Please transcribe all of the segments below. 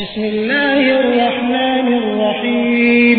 بسم الله الرحمن الرحيم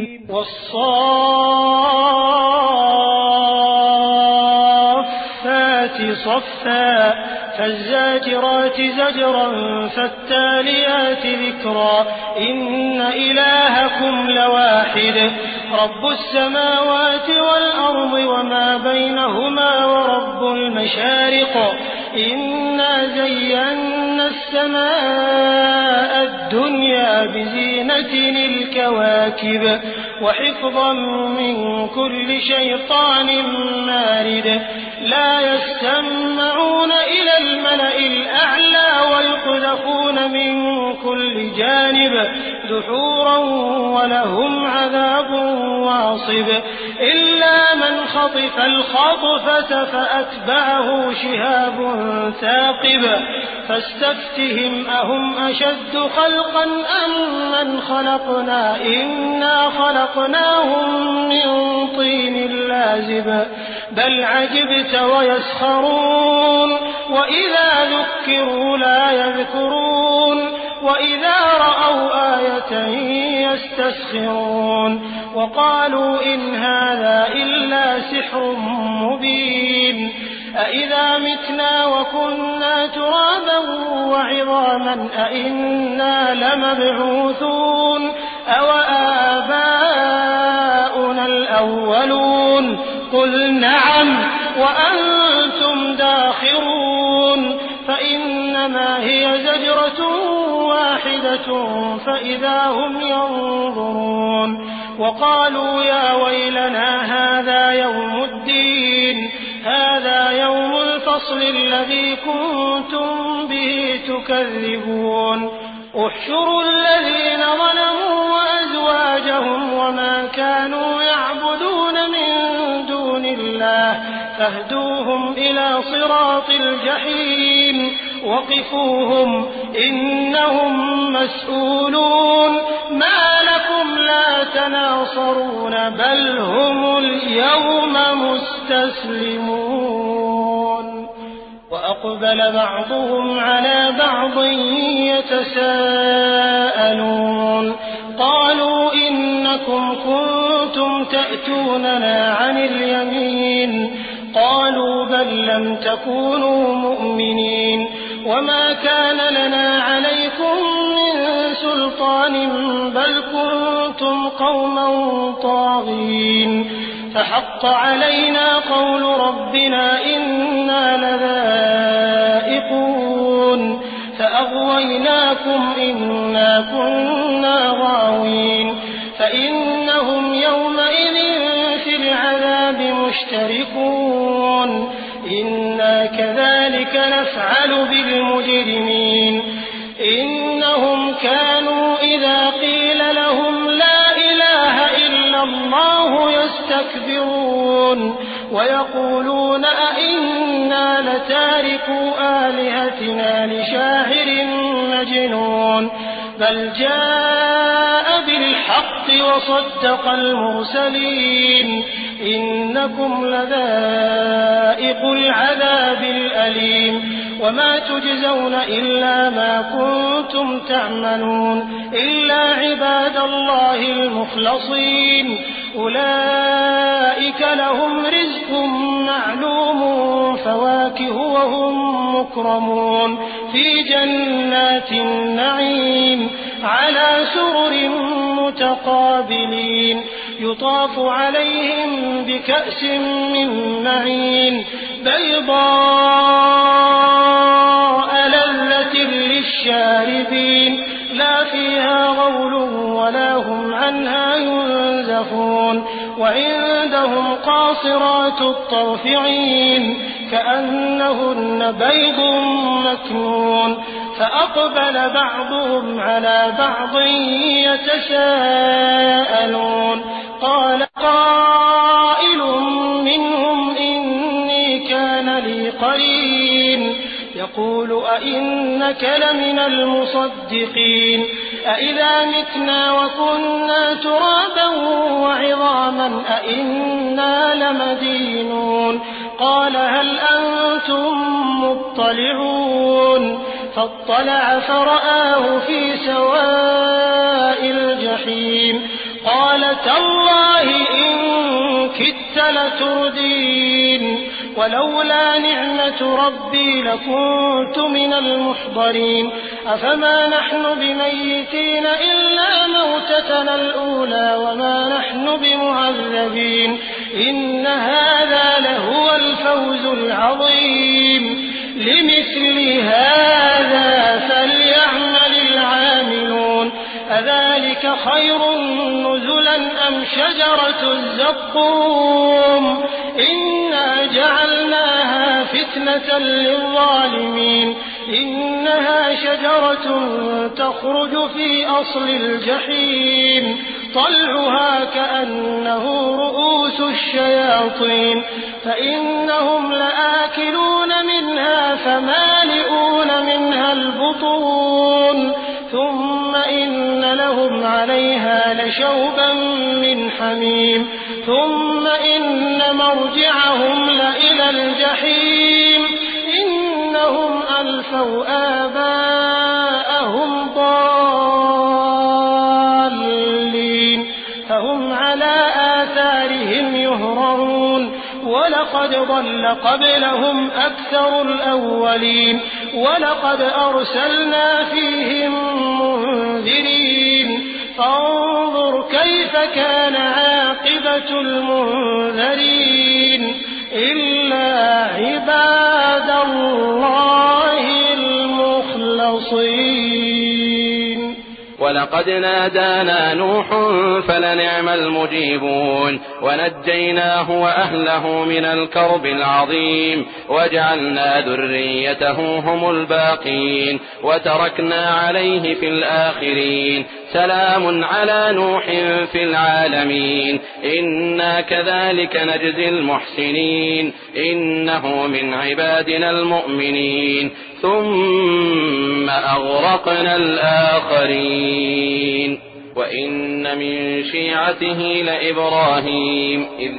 والصافات صفا فالزاجرات زجرا فالتاليات ذكرا إن إلهكم لواحد رب السماوات والأرض وما بينهما ورب المشارق إنا زينا السماء الدنيا بزينة الكواكب وحفظا من كل شيطان مارد لا يستمعون إلى الملأ الأعلى ويقذفون من كل جانب دحورا ولهم عذاب واصب إلا من خطف الخطفة فأتبعه شهاب ثاقب فاستفتهم أهم أشد خلقا أم من خلقنا إنا خلقناهم من طين لازب بل عجبت ويسخرون وإذا ذكروا لا يذكرون وإذا رأوا آية يستسخرون وقالوا إن هذا إلا سحر مبين أإذا متنا وكنا ترابا وعظاما أإنا لمبعوثون أوآباؤنا الأولون قل نعم وأنتم داخرون فإنما هي زجرة واحدة فإذا هم ينظرون وقالوا يا ويلنا هذا يوم الدين هذا يوم الفصل الذي كنتم به تكذبون احشروا الذين ظلموا وأزواجهم وما كانوا يعبدون من دون الله فاهدوهم إلى صراط الجحيم وقفوهم إنهم مسؤولون ما لكم لا تناصرون بل هم اليوم مستسلمون وأقبل بعضهم على بعض يتساءلون قالوا إنكم كنتم تأتوننا عن اليمين قالوا بل لم تكونوا مؤمنين وما كان لنا عليكم من سلطان بل كنتم قوما طاغين فحق علينا قول ربنا إنا لذائقون فأغويناكم إنا كنا غاوين فإنهم يومئذ في العذاب مشتركون إنا كذلك نفعل بالمجرمين إنهم كانوا إذا قيل لهم لا إله إلا الله يستكبرون ويقولون أئنا لتاركو آلهتنا لشاعر مجنون بل جاء بالحق وصدق المرسلين إنكم لذائق العذاب الأليم وما تجزون إلا ما كنتم تعملون إلا عباد الله المخلصين أولئك لهم رزق معلوم فواكه وهم مكرمون في جنات النعيم على سرر متقابلين يطاف عليهم بكأس من معين بيضاء لذة للشاربين لا فيها غول ولا هم عنها ينزفون وعندهم قاصرات الطرف عين كأنهن بيض مكنون فأقبل بعضهم على بعض يتساءلون قال قائل منهم إني كان لي قرين يقول أئنك لمن المصدقين أئذا متنا وكنا ترابا وعظاما أئنا لمدينون قال هل أنتم مطلعون فاطلع فرآه في سواء كدت لتردين ولولا نعمة ربي لكنت من المحضرين أفما نحن بميتين إلا موتتنا الأولى وما نحن بمعذبين إن هذا لهو الفوز العظيم لمثل هذا فليعمل العاملون أذلك خير نزلا أم شجرة الزقوم إنا جعلناها فتنة للظالمين إنها شجرة تخرج في أصل الجحيم طلعها كأنه رؤوس الشياطين فإنهم لآكلون منها فمالئون منها البطون ثم إن لهم عليها لشوبا من حميم ثم إن مرجعهم لإلى الجحيم إنهم ألفوا آباءهم ضالين فهم على آثارهم يهرعون ولقد ضل قبلهم أكثر الأولين ولقد أرسلنا فيهم منذرين فانظر كيف كان عاقبة المنذرين إلا عباد الله المخلصين ولقد نادانا نوح فلنعم المجيبون ونجيناه وأهله من الكرب العظيم وجعلنا ذريته هم الباقين وتركنا عليه في الآخرين سلام على نوح في العالمين إنا كذلك نجزي المحسنين إنه من عبادنا المؤمنين ثم أغرقنا الآخرين وإن من شيعته لإبراهيم إذ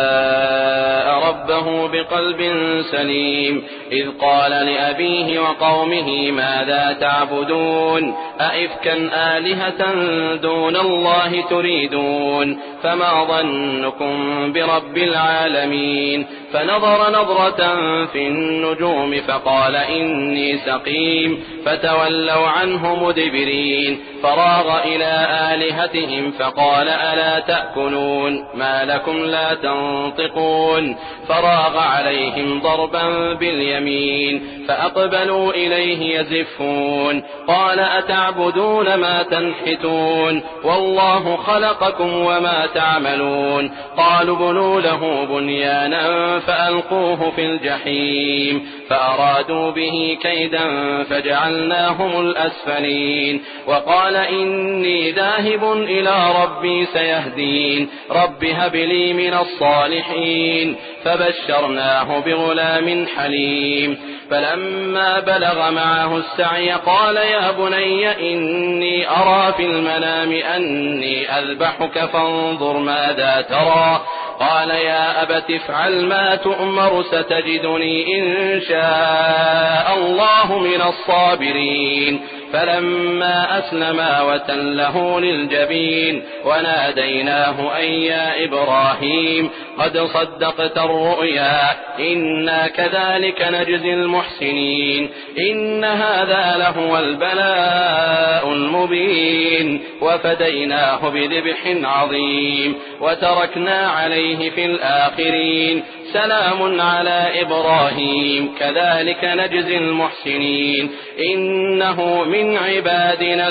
جاء ربه بقلب سليم إذ قال لأبيه وقومه ماذا تعبدون أئفكا آلهة دون الله تريدون فما ظنكم برب العالمين فنظر نظرة في النجوم فقال إني سقيم فتولوا عنه مدبرين فراغ إلى آلهتهم فقال ألا تأكلون ما لكم لا تنطقون فراغ عليهم ضربا باليمين فأقبلوا إليه يزفون قال أتعبدون ما تنحتون والله خلقكم وما تعملون قالوا بنوا له بنيانا فألقوه في الجحيم فأرادوا به كيدا فجعلناهم الأسفلين وقال إني ذاهب إلى ربي سيهدين رب هب لي من الصالحين فبشرناه بغلام حليم فلما بلغ معه السعي قال يا بني إني أرى في المنام أني أذبحك فانظر ماذا ترى قال يا أبت افعل ما تؤمر ستجدني إن شاء الله من الصابرين فلما أسلما وتله للجبين وناديناه أن يا إبراهيم قد صدقت الرؤيا إنا كذلك نجزي المحسنين إن هذا لهو البلاء المبين وفديناه بذبح عظيم وتركنا عليه في الآخرين سلام على إبراهيم كذلك نجزي المحسنين إنه من عبادنا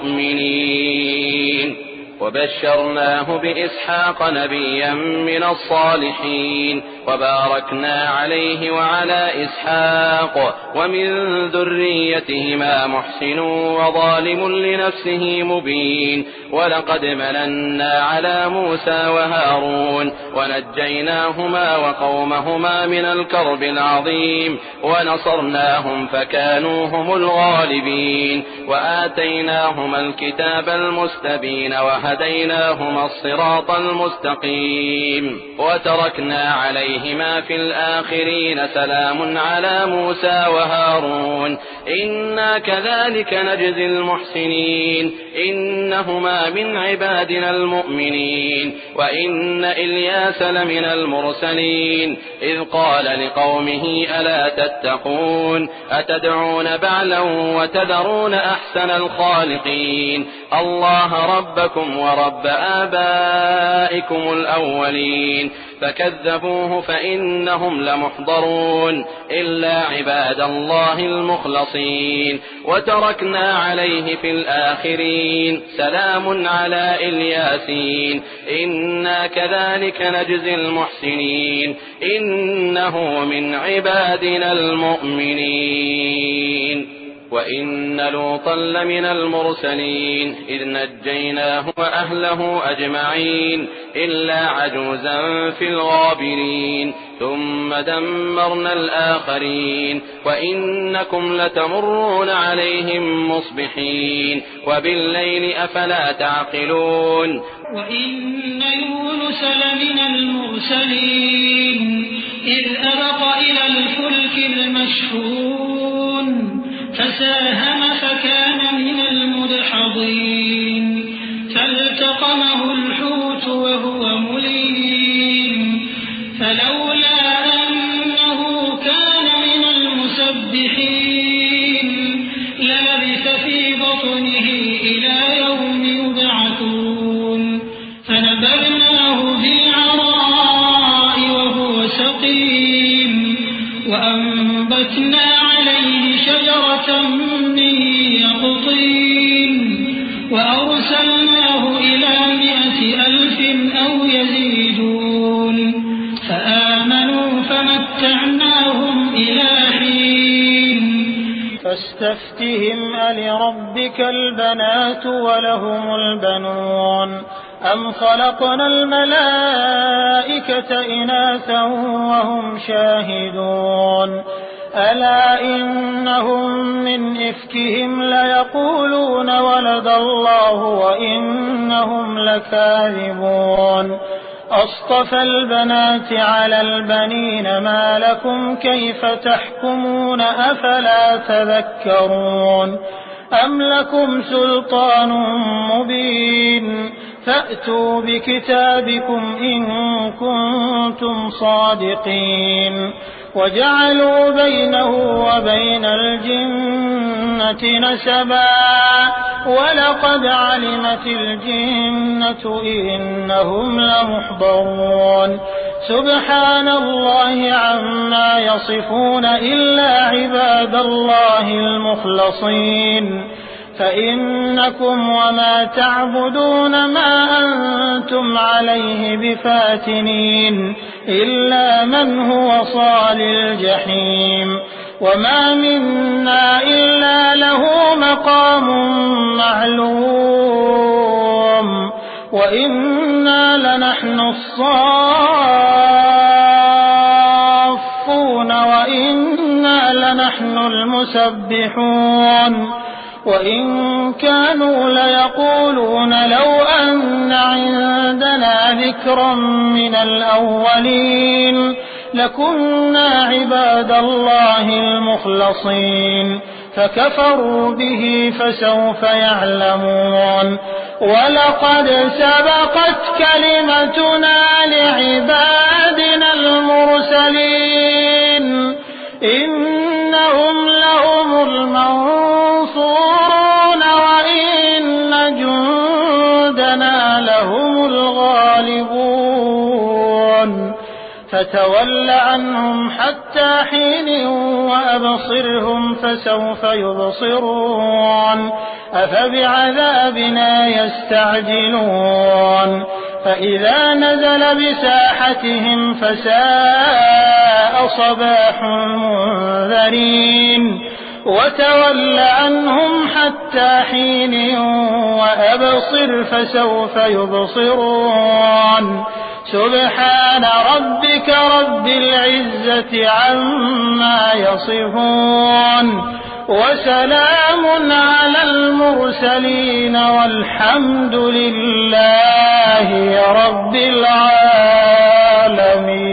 المؤمنين وبشرناه بإسحاق نبيا من الصالحين وباركنا عليه وعلى إسحاق ومن ذريتهما محسن وظالم لنفسه مبين ولقد مننا على موسى وهارون ونجيناهما وقومهما من الكرب العظيم ونصرناهم فكانوا هم الغالبين وآتيناهما الكتاب المستبين وهديناهما الصراط المستقيم وتركنا عليه عليهما في الآخرين سلام على موسى وهارون إنا كذلك نجزي المحسنين إنهما من عبادنا المؤمنين وإن إلياس لمن المرسلين إذ قال لقومه ألا تتقون أتدعون بعلا وتذرون أحسن الخالقين الله ربكم ورب آبائكم الأولين فكذبوه فإنهم لمحضرون إلا عباد الله المخلصين وتركنا عليه في الآخرين سلام على الياسين إنا كذلك نجزي المحسنين إنه من عبادنا المؤمنين وإن لوطا لمن المرسلين إذ نجيناه وأهله أجمعين إلا عجوزا في الغابرين ثم دمرنا الآخرين وإنكم لتمرون عليهم مصبحين وبالليل أفلا تعقلون وإن يونس لمن المرسلين إذ أبق إلى الفلك المشحون فساهم فكان من المدحضين فالتقمه الحوت وهو مليم فلولا أنه كان من المسبحين للبث في بطنه إلى يوم يبعثون فنبذناه بالعراء وهو سقيم وأنبتنا عليه شجرة من يقطين وأرسلناه إلى 100,000 أو يزيدون فآمنوا فمتعناهم إلى حين فاستفتهم ألربك البنات ولهم البنون أم خلقنا الملائكة إناثا وهم شاهدون ألا إنهم من إفكهم ليقولون ولد الله وإنهم لكاذبون أصطفى البنات على البنين ما لكم كيف تحكمون أفلا تذكرون أم لكم سلطان مبين فأتوا بكتابكم إن كنتم صادقين وجعلوا بينه وبين الجنة نسبا ولقد علمت الجنة إنهم لمحضرون سبحان الله عما يصفون إلا عباد الله المخلصين فإنكم وما تعبدون ما أنتم عليه بفاتنين إلا من هو صال الجحيم وما منا إلا له مقام معلوم وإنا لنحن الصافون وإنا لنحن المسبحون وإن كانوا ليقولون لو أن عندنا ذكرا من الأولين لكنا عباد الله المخلصين فكفروا به فسوف يعلمون ولقد سبقت كلمتنا لعبادنا المرسلين إنهم لهم المنصورون وإن جندنا لهم الغالبون فتول عنهم حتى حين وأبصرهم فسوف يبصرون أفبعذابنا يستعجلون فإذا نزل بساحتهم فساء صباح المنذرين وتول عنهم حتى حين وأبصر فسوف يبصرون سبحان ربك رب العزة عما يصفون وسلام على المرسلين والحمد لله رب العالمين.